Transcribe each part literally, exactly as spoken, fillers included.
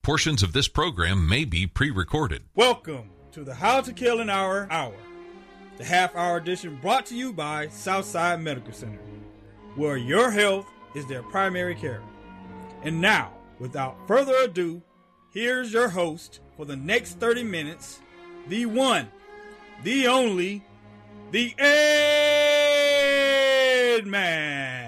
Portions of this program may be pre-recorded. Welcome to the How to Kill an Hour Hour, the half-hour edition brought to you by Southside Medical Center, where your health is their primary care. And now, without further ado, here's your host for the next thirty minutes, the one, the only, the Ed Man.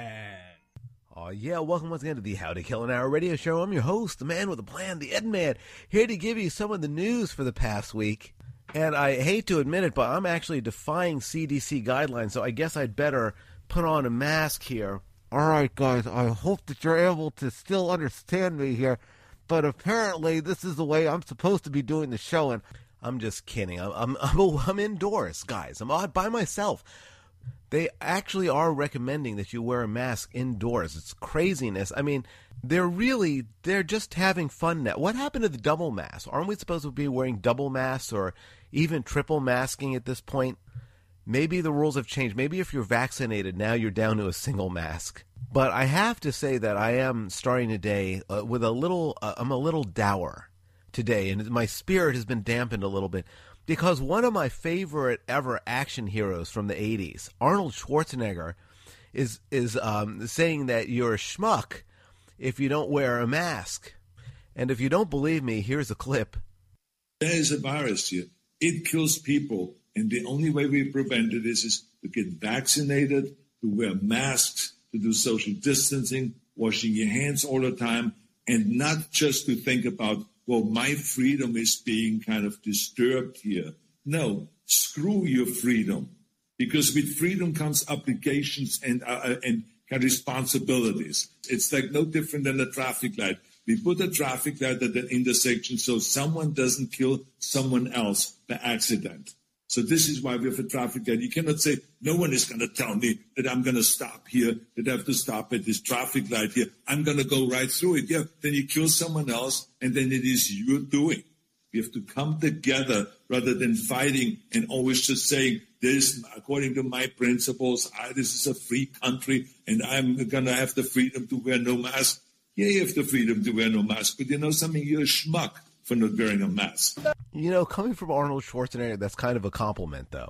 Oh, yeah, welcome once again to the How to Kill an Hour radio show. I'm your host, the man with a plan, the Ed Man, here to give you some of the news for the past week. And I hate to admit it, but I'm actually defying C D C guidelines, so I guess I'd better put on a mask here. All right, guys, I hope that you're able to still understand me here, but apparently this is the way I'm supposed to be doing the show, and I'm just kidding. I'm I'm I'm, I'm indoors, guys. I'm out by myself. They actually are recommending that you wear a mask indoors. It's craziness. I mean, they're really, they're just having fun now. What happened to the double mask? Aren't we supposed to be wearing double masks or even triple masking at this point? Maybe the rules have changed. Maybe if you're vaccinated, now you're down to a single mask. But I have to say that I am starting today uh, with a little, uh, I'm a little dour today, and my spirit has been dampened a little bit. Because one of my favorite ever action heroes from the eighties, Arnold Schwarzenegger, is is um, saying that you're a schmuck if you don't wear a mask. And if you don't believe me, here's a clip. There is a virus here. It kills people. And the only way we prevent it is, is to get vaccinated, to wear masks, to do social distancing, washing your hands all the time, and not just to think about, well, my freedom is being kind of disturbed here. No, screw your freedom. Because with freedom comes obligations and uh, and kind of responsibilities. It's like no different than a traffic light. We put a traffic light at an intersection so someone doesn't kill someone else by accident. So this is why we have a traffic light. You cannot say, no one is going to tell me that I'm going to stop here, that I have to stop at this traffic light here. I'm going to go right through it. Yeah, then you kill someone else, and then it is your doing. We have to come together rather than fighting and always just saying, this, according to my principles, I, this is a free country, and I'm going to have the freedom to wear no mask. Yeah, you have the freedom to wear no mask, but you know something? You're a schmuck for not wearing a mask. You know, coming from Arnold Schwarzenegger, that's kind of a compliment, though.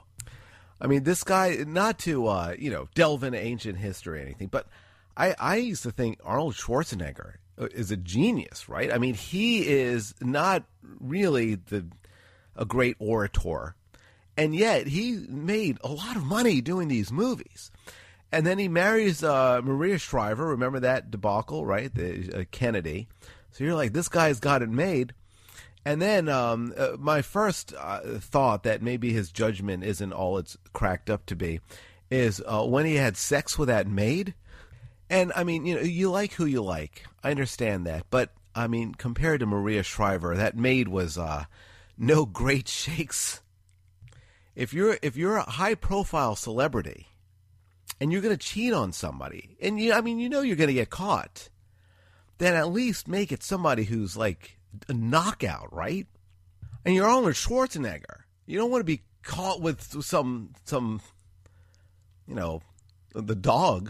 I mean, this guy, not to, uh, you know, delve into ancient history or anything, but I, I used to think Arnold Schwarzenegger is a genius, right? I mean, he is not really the a great orator, and yet he made a lot of money doing these movies. And then he marries uh, Maria Shriver, remember that debacle, right? The, uh, Kennedy. So you're like, this guy's got it made. And then um, uh, my first uh, thought that maybe his judgment isn't all it's cracked up to be is uh, when he had sex with that maid. And, I mean, you know, you like who you like. I understand that. But, I mean, compared to Maria Shriver, that maid was uh, no great shakes. If you're if you're a high-profile celebrity and you're going to cheat on somebody, and, you, I mean, you know you're going to get caught, then at least make it somebody who's, like, a knockout, right? And you're Arnold Schwarzenegger. You don't want to be caught with some, some, you know, the dog.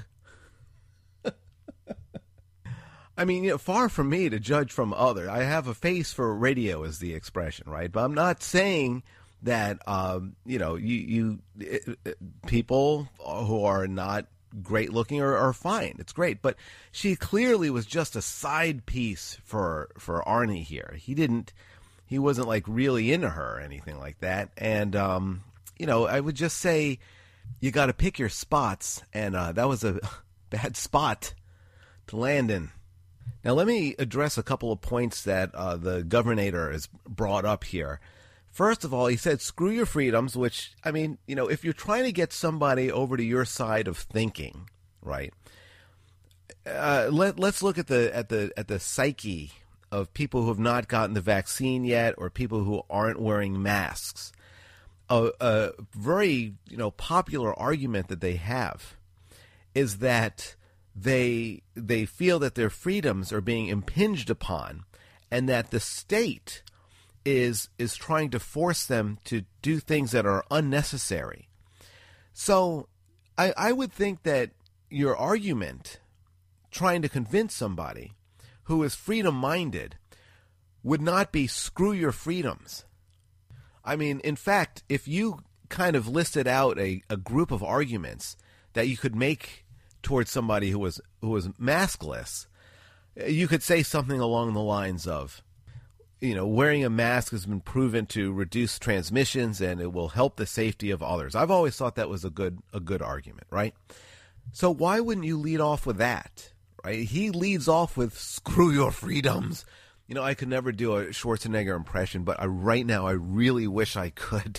I mean, you know, far from me to judge from other. I have a face for radio, is the expression, right? But I'm not saying that, um, you know, you, you it, it, people who are not great looking are, are fine. It's great. But she clearly was just a side piece for for Arnie here. He didn't, he wasn't like really into her or anything like that. And, um, you know, I would just say you got to pick your spots. And uh, that was a bad spot to land in. Now, let me address a couple of points that uh, the governor has brought up here. First of all, he said, screw your freedoms, which, I mean, you know, if you're trying to get somebody over to your side of thinking, right, uh, let, let's look at the at the at the psyche of people who have not gotten the vaccine yet or people who aren't wearing masks. A, a very, you know, popular argument that they have is that they they feel that their freedoms are being impinged upon and that the state is is trying to force them to do things that are unnecessary. So I, I would think that your argument, trying to convince somebody who is freedom-minded, would not be screw your freedoms. I mean, in fact, if you kind of listed out a, a group of arguments that you could make towards somebody who was who was maskless, you could say something along the lines of, you know, wearing a mask has been proven to reduce transmissions and it will help the safety of others. I've always thought that was a good a good argument, right? So why wouldn't you lead off with that, right? He leads off with screw your freedoms. You know, I could never do a Schwarzenegger impression, but I, right now I really wish I could.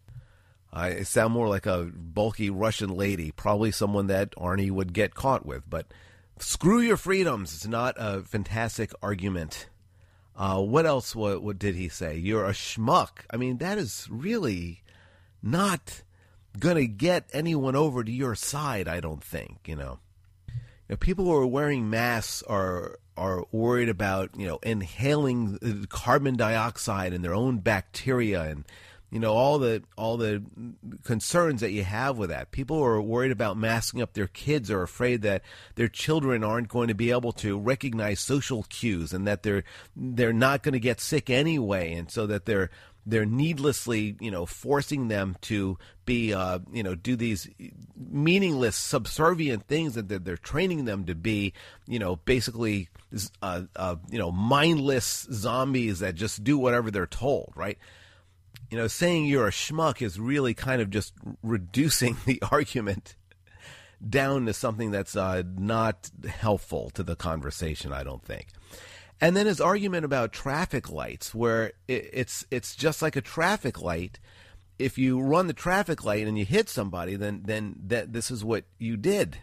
I sound more like a bulky Russian lady, probably someone that Arnie would get caught with. But screw your freedoms. It's not a fantastic argument. Uh, what else what, what did he say? You're a schmuck. I mean, that is really not going to get anyone over to your side, I don't think, you know. You know, people who are wearing masks are are worried about, you know, inhaling carbon dioxide and their own bacteria and, you know, all the all the concerns that you have with that. People who are worried about masking up their kids are afraid that their children aren't going to be able to recognize social cues and that they're they're not going to get sick anyway, and so that they're they're needlessly, you know, forcing them to be, uh, you know, do these meaningless, subservient things that they're, they're training them to be, you know, basically, uh, uh, you know, mindless zombies that just do whatever they're told, right? You know, saying you're a schmuck is really kind of just reducing the argument down to something that's uh, not helpful to the conversation, I don't think. And then his argument about traffic lights, where it, it's it's just like a traffic light. If you run the traffic light and you hit somebody, then then that this is what you did.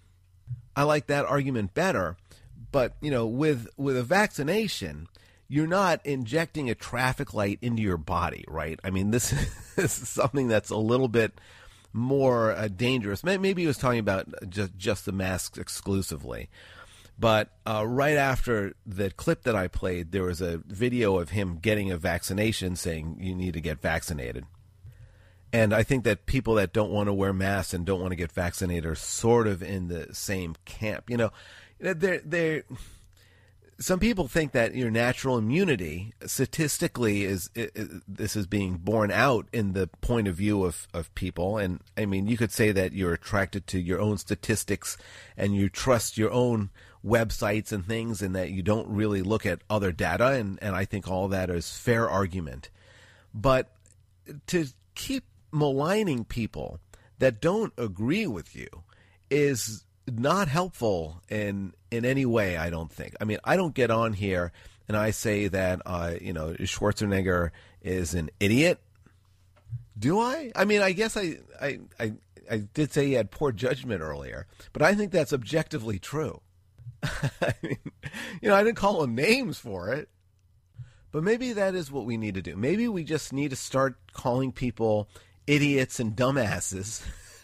I like that argument better. But, you know, with with a vaccination, you're not injecting a traffic light into your body, right? I mean, this is something that's a little bit more uh, dangerous. Maybe he was talking about just, just the masks exclusively. But uh, right after the clip that I played, there was a video of him getting a vaccination saying you need to get vaccinated. And I think that people that don't want to wear masks and don't want to get vaccinated are sort of in the same camp. You know, they're, they're, some people think that your natural immunity statistically is, is this is being borne out in the point of view of, of people. And I mean, you could say that you're attracted to your own statistics and you trust your own websites and things and that you don't really look at other data. And, and I think all that is fair argument. But to keep maligning people that don't agree with you is not helpful in in any way, I don't think. I mean, I don't get on here and I say that, uh, you know, Schwarzenegger is an idiot. Do I? I mean, I guess I, I, I, I did say he had poor judgment earlier, but I think that's objectively true. I mean, you know, I didn't call him names for it. But maybe that is what we need to do. Maybe we just need to start calling people idiots and dumbasses.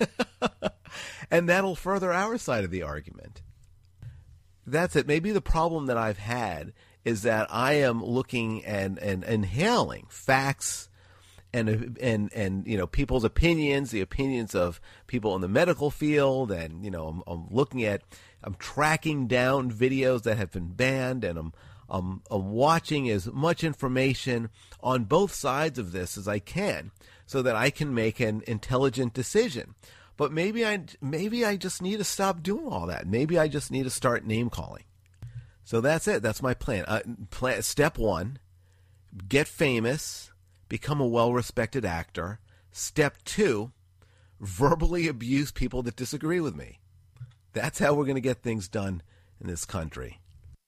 And that'll further our side of the argument. That's it. Maybe the problem that I've had is that I am looking and, and inhaling facts and and and you know people's opinions, the opinions of people in the medical field, and you know I'm, I'm looking at, I'm tracking down videos that have been banned, and I'm I'm, I'm watching as much information on both sides of this as I can, so that I can make an intelligent decision. But maybe I maybe I just need to stop doing all that. Maybe I just need to start name calling. So that's it. That's my plan. Uh, plan step one: get famous, become a well-respected actor. Step two: verbally abuse people that disagree with me. That's how we're going to get things done in this country.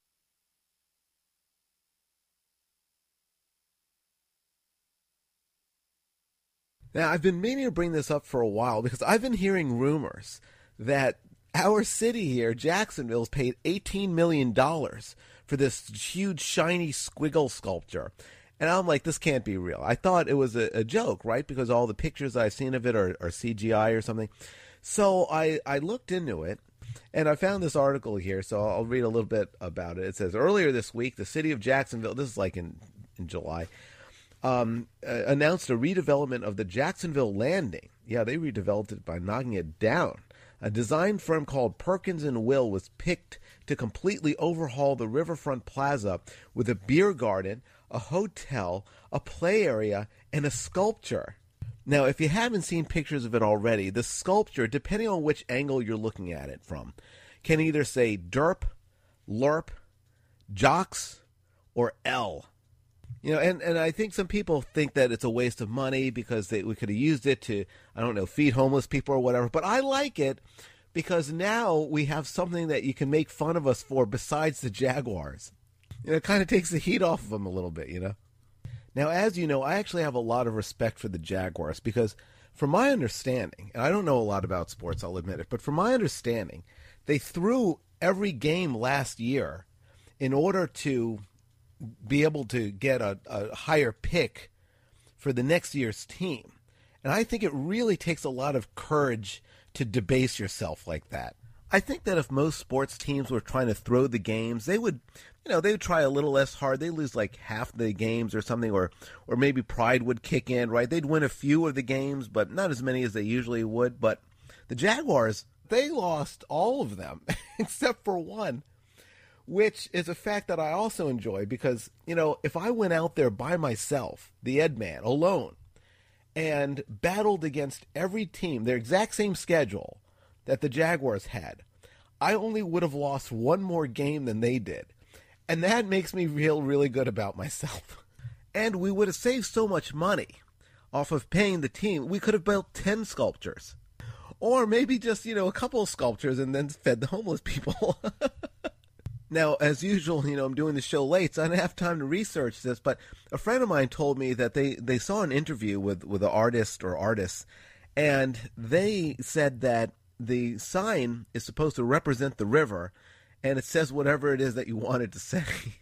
Now, I've been meaning to bring this up for a while because I've been hearing rumors that our city here, Jacksonville, has paid eighteen million dollars for this huge, shiny squiggle sculpture. And I'm like, this can't be real. I thought it was a, a joke, right? Because all the pictures I've seen of it are, are C G I or something. So I, I looked into it, and I found this article here, so I'll read a little bit about it. It says, earlier this week, the city of Jacksonville, this is like in, in July, Um, uh, announced a redevelopment of the Jacksonville Landing. Yeah, they redeveloped it by knocking it down. A design firm called Perkins and Will was picked to completely overhaul the Riverfront Plaza with a beer garden, a hotel, a play area, and a sculpture. Now, if you haven't seen pictures of it already, the sculpture, depending on which angle you're looking at it from, can either say derp, lerp, jocks, or L. You know, and, and I think some people think that it's a waste of money because they, we could have used it to, I don't know, feed homeless people or whatever. But I like it because now we have something that you can make fun of us for besides the Jaguars. You know, it kind of takes the heat off of them a little bit, you know. Now, as you know, I actually have a lot of respect for the Jaguars because from my understanding, and I don't know a lot about sports, I'll admit it, but from my understanding, they threw every game last year in order to be able to get a, a higher pick for the next year's team. And I think it really takes a lot of courage to debase yourself like that. I think that if most sports teams were trying to throw the games, they would, you know, they would try a little less hard. They lose like half the games or something, or or maybe pride would kick in, right? They'd win a few of the games, but not as many as they usually would. But the Jaguars, they lost all of them except for one, which is a fact that I also enjoy because, you know, if I went out there by myself, the Ed Man, alone, and battled against every team, their exact same schedule that the Jaguars had, I only would have lost one more game than they did. And that makes me feel really good about myself. And we would have saved so much money off of paying the team. We could have built ten sculptures. Or maybe just, you know, a couple of sculptures and then fed the homeless people. Now, as usual, you know, I'm doing the show late, so I didn't have time to research this, but a friend of mine told me that they, they saw an interview with, with an artist or artists, and they said that the sign is supposed to represent the river, and it says whatever it is that you want it to say.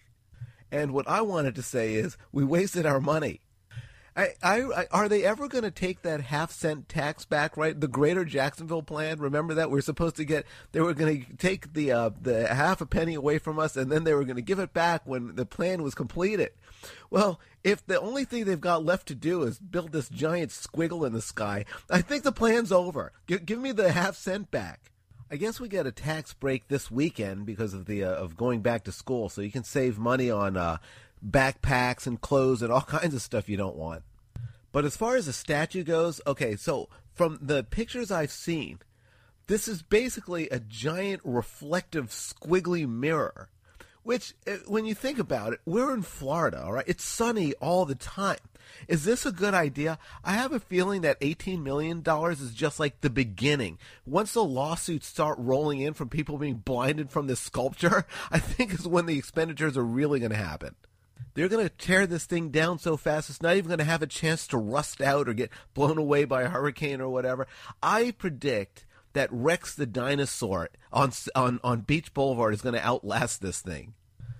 And what I wanted to say is, we wasted our money. I, I, I, are they ever going to take that half cent tax back, right? The Greater Jacksonville Plan, remember that? We're supposed to get, they were going to take the uh, the half a penny away from us, and then they were going to give it back when the plan was completed. Well, if the only thing they've got left to do is build this giant squiggle in the sky, I think the plan's over. G- give me the half cent back. I guess we get a tax break this weekend because of the uh, of going back to school, so you can save money on uh, backpacks and clothes and all kinds of stuff you don't want. But as far as the statue goes, okay, so from the pictures I've seen, this is basically a giant reflective squiggly mirror, which, when you think about it, we're in Florida, all right? It's sunny all the time. Is this a good idea? I have a feeling that eighteen million dollars is just like the beginning. Once the lawsuits start rolling in from people being blinded from this sculpture, I think is when the expenditures are really going to happen. They're going to tear this thing down so fast, it's not even going to have a chance to rust out or get blown away by a hurricane or whatever. I predict that Rex the dinosaur on on, on Beach Boulevard is going to outlast this thing.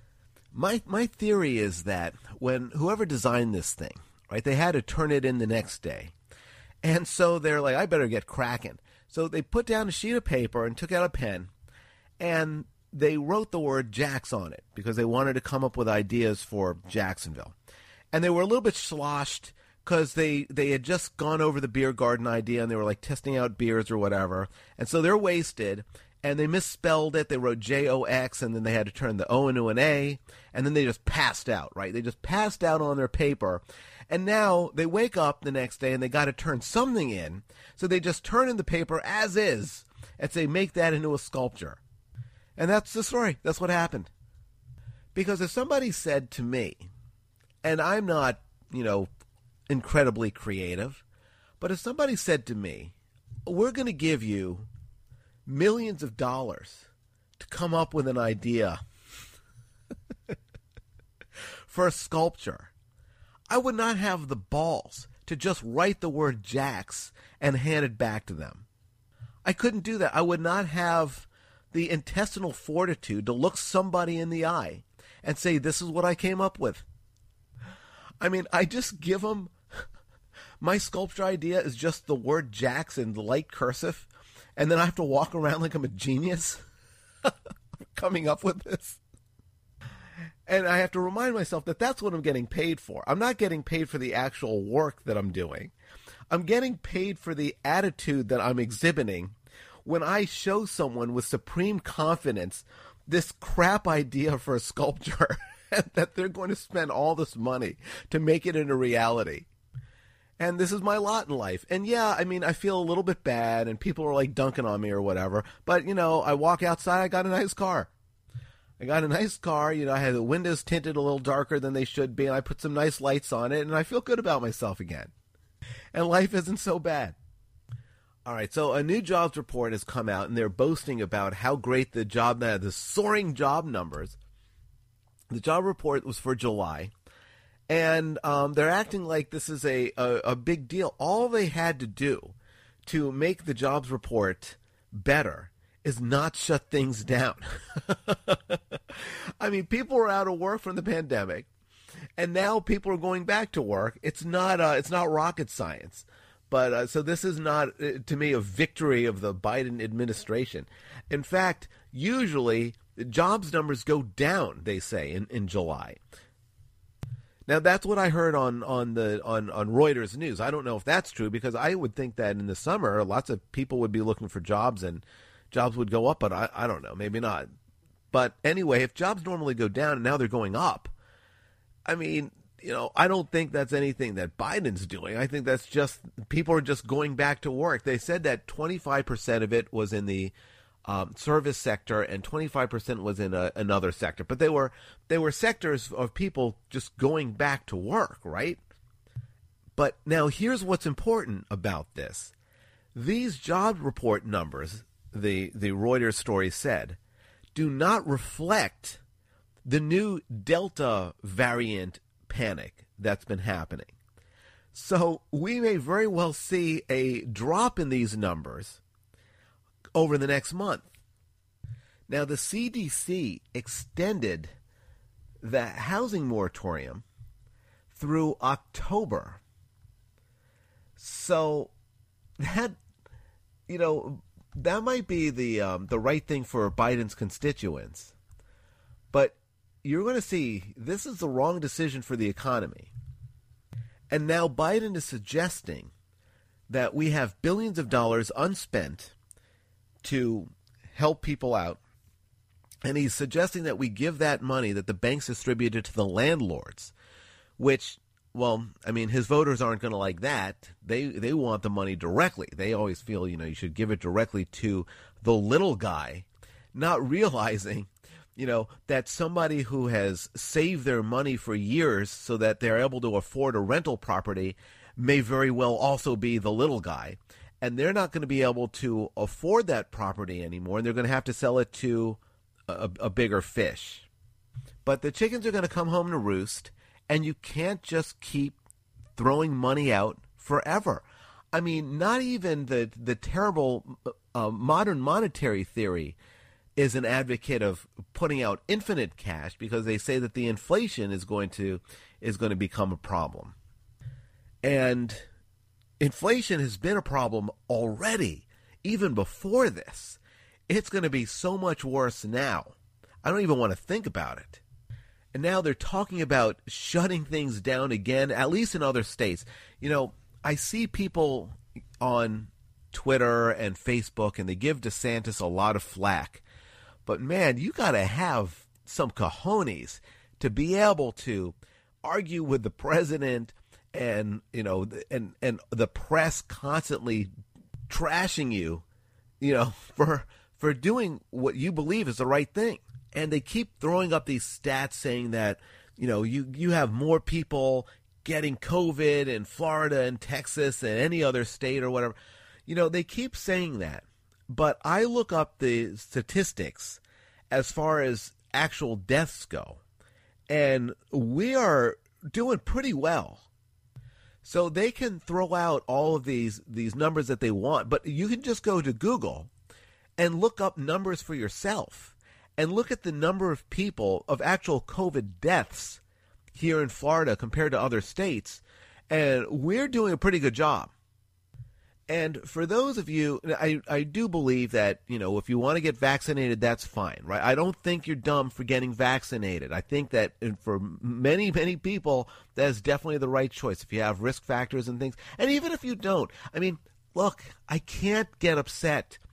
My my theory is that when whoever designed this thing, right, they had to turn it in the next day. And so they're like, I better get cracking. So they put down a sheet of paper and took out a pen, and they wrote the word Jax on it because they wanted to come up with ideas for Jacksonville. And they were a little bit sloshed because they, they had just gone over the beer garden idea and they were like testing out beers or whatever. And so they're wasted and they misspelled it. They wrote J O X and then they had to turn the O into an A. And then they just passed out, right? They just passed out on their paper. And now they wake up the next day and they got to turn something in. So they just turn in the paper as is and say, make that into a sculpture. And that's the story. That's what happened. Because if somebody said to me, and I'm not, you know, incredibly creative, but if somebody said to me, we're going to give you millions of dollars to come up with an idea for a sculpture, I would not have the balls to just write the word Jax and hand it back to them. I couldn't do that. I would not have the intestinal fortitude to look somebody in the eye and say, this is what I came up with. I mean, I just give them, my sculpture idea is just the word Jax in light cursive, and then I have to walk around like I'm a genius coming up with this. And I have to remind myself that that's what I'm getting paid for. I'm not getting paid for the actual work that I'm doing. I'm getting paid for the attitude that I'm exhibiting when I show someone with supreme confidence this crap idea for a sculpture that they're going to spend all this money to make it into reality. And this is my lot in life. And yeah, I mean, I feel a little bit bad and people are like dunking on me or whatever. But, you know, I walk outside, I got a nice car. I got a nice car, you know, I had the windows tinted a little darker than they should be, and I put some nice lights on it, and I feel good about myself again. And life isn't so bad. All right, so a new jobs report has come out, and they're boasting about how great the job, the soaring job numbers. The job report was for July, and um, they're acting like this is a, a, a big deal. All they had to do to make the jobs report better is not shut things down. I mean, people are out of work from the pandemic, and now people are going back to work. It's not uh, it's not rocket science, but uh, so this is not, uh, to me, a victory of the Biden administration. In fact, usually jobs numbers go down, they say, in, in July. Now, that's what I heard on on the on, on Reuters News. I don't know if that's true, because I would think that in the summer, lots of people would be looking for jobs and jobs would go up, but I, I don't know, maybe not. But anyway, if jobs normally go down and now they're going up, I mean, you know, I don't think that's anything that Biden's doing. I think that's just, people are just going back to work. They said that twenty-five percent of it was in the um, service sector and twenty-five percent was in a, another sector. But they were they were sectors of people just going back to work, right? But now here's what's important about this. These job report numbers, the, the Reuters story said, do not reflect the new Delta variant panic that's been happening. So we may very well see a drop in these numbers over the next month. Now, the C D C extended the housing moratorium through October. So that, you know, that might be the um, the right thing for Biden's constituents. But you're going to see this is the wrong decision for the economy. And now Biden is suggesting that we have billions of dollars unspent to help people out. And he's suggesting that we give that money that the banks distributed to the landlords, which, well, I mean, his voters aren't going to like that. They they want the money directly. They always feel, you know, you should give it directly to the little guy, not realizing, you know, that somebody who has saved their money for years so that they're able to afford a rental property may very well also be the little guy. And they're not going to be able to afford that property anymore, and they're going to have to sell it to a, a bigger fish. But the chickens are going to come home to roost, and you can't just keep throwing money out forever. I mean, not even the, the terrible uh, modern monetary theory is an advocate of putting out infinite cash, because they say that the inflation is going to is going to become a problem. And inflation has been a problem already, even before this. It's going to be so much worse now. I don't even want to think about it. And now they're talking about shutting things down again, at least in other states. You know, I see people on Twitter and Facebook, and they give DeSantis a lot of flack. But man, you got to have some cojones to be able to argue with the president and, you know, and and the press constantly trashing you, you know, for for doing what you believe is the right thing. And they keep throwing up these stats saying that, you know, you, you have more people getting COVID in Florida and Texas than any other state or whatever. You know, they keep saying that. But I look up the statistics as far as actual deaths go, and we are doing pretty well. So they can throw out all of these these numbers that they want, but you can just go to Google and look up numbers for yourself and look at the number of people, of actual COVID deaths here in Florida compared to other states, and we're doing a pretty good job. And for those of you, I, I do believe that, you know, if you want to get vaccinated, that's fine, right? I don't think you're dumb for getting vaccinated. I think that for many, many people, that is definitely the right choice if you have risk factors and things. And even if you don't, I mean, look, I can't get upset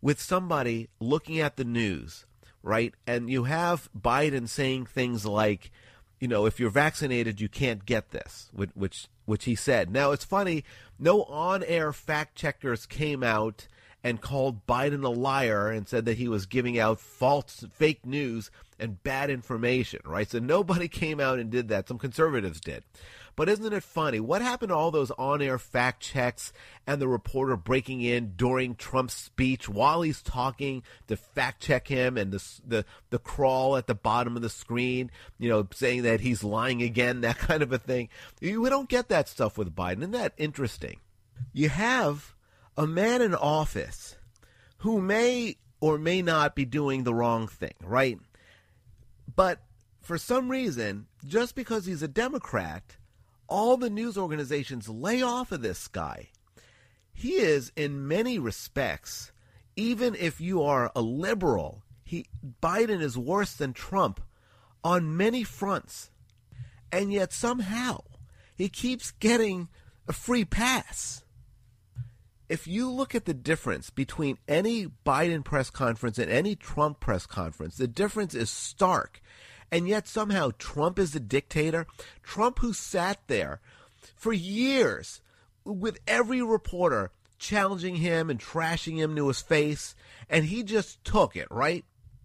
with somebody looking at the news, right? And you have Biden saying things like, you know, if you're vaccinated, you can't get this, which which, which he said. Now, it's funny, no on-air fact checkers came out and called Biden a liar and said that he was giving out false, fake news and bad information, right? So nobody came out and did that. Some conservatives did. But isn't it funny? What happened to all those on-air fact checks and the reporter breaking in during Trump's speech while he's talking to fact check him, and the the the crawl at the bottom of the screen, you know, saying that he's lying again, that kind of a thing? We don't get that stuff with Biden. Isn't that interesting? You have a man in office who may or may not be doing the wrong thing, right? But for some reason, just because he's a Democrat, all the news organizations lay off of this guy. He is, in many respects, even if you are a liberal, he Biden is worse than Trump on many fronts. And yet somehow he keeps getting a free pass. If you look at the difference between any Biden press conference and any Trump press conference, the difference is stark. And yet somehow Trump is the dictator. Trump, who sat there for years with every reporter challenging him and trashing him to his face, and he just took it, right?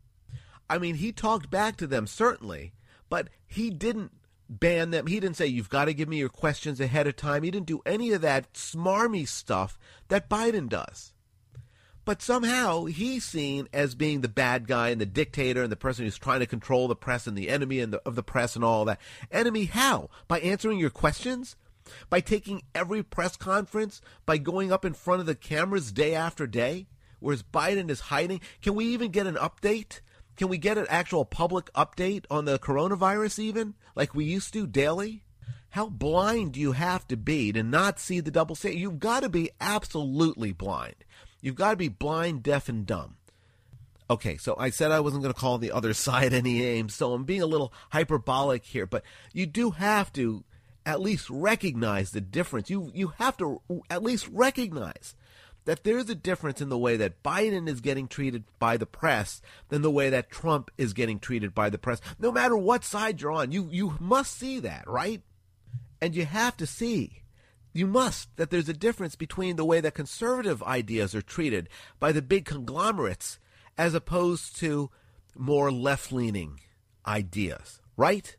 I mean, he talked back to them, certainly, but he didn't ban them. He didn't say, you've got to give me your questions ahead of time. He didn't do any of that smarmy stuff that Biden does. But somehow he's seen as being the bad guy and the dictator and the person who's trying to control the press and the enemy and the, of the press and all that. Enemy how? By answering your questions? By taking every press conference? By going up in front of the cameras day after day? Whereas Biden is hiding? Can we even get an update? Can we get an actual public update on the coronavirus even? Like we used to daily? How blind do you have to be to not see the double standard? You've got to be absolutely blind. You've got to be blind, deaf, and dumb. Okay, so I said I wasn't going to call the other side any names, so I'm being a little hyperbolic here, but you do have to at least recognize the difference. You you have to at least recognize that there's a difference in the way that Biden is getting treated by the press than the way that Trump is getting treated by the press. No matter what side you're on, you, you must see that, right? And you have to see, you must, that there's a difference between the way that conservative ideas are treated by the big conglomerates as opposed to more left-leaning ideas, right?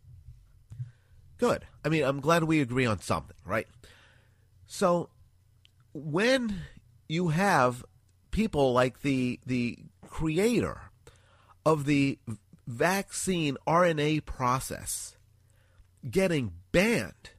Good. I mean, I'm glad we agree on something, right? So when you have people like the the creator of the vaccine R N A process getting banned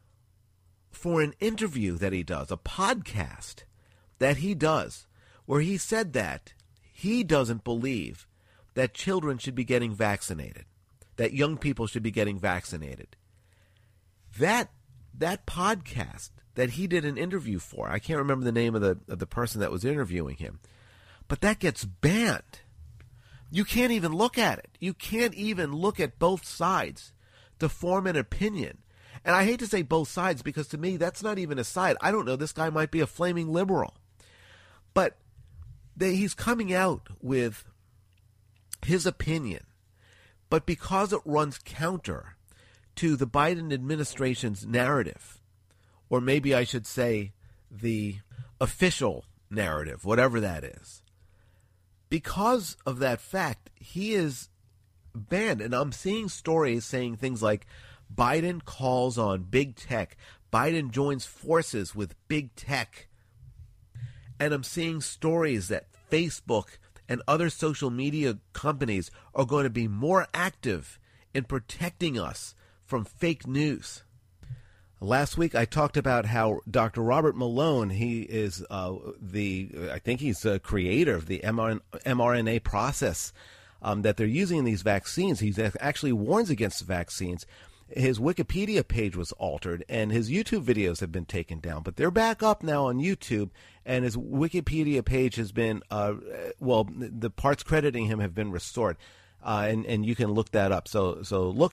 for an interview that he does, a podcast that he does, where he said that he doesn't believe that children should be getting vaccinated, that young people should be getting vaccinated. That that podcast that he did an interview for, I can't remember the name of the of the person that was interviewing him, but that gets banned. You can't even look at it. You can't even look at both sides to form an opinion. And I hate to say both sides because to me that's not even a side. I don't know. This guy might be a flaming liberal. But they, he's coming out with his opinion. But because it runs counter to the Biden administration's narrative, or maybe I should say the official narrative, whatever that is, because of that fact, he is banned. And I'm seeing stories saying things like Biden calls on big tech. Biden joins forces with big tech. And I'm seeing stories that Facebook and other social media companies are going to be more active in protecting us from fake news. Last week, I talked about how Doctor Robert Malone, he is uh, the, I think he's the creator of the mRNA process um, that they're using in these vaccines. He actually warns against the vaccines. His Wikipedia page was altered, and his YouTube videos have been taken down. But they're back up now on YouTube, and his Wikipedia page has been, uh, well, the parts crediting him have been restored. Uh, and, and you can look that up. So so look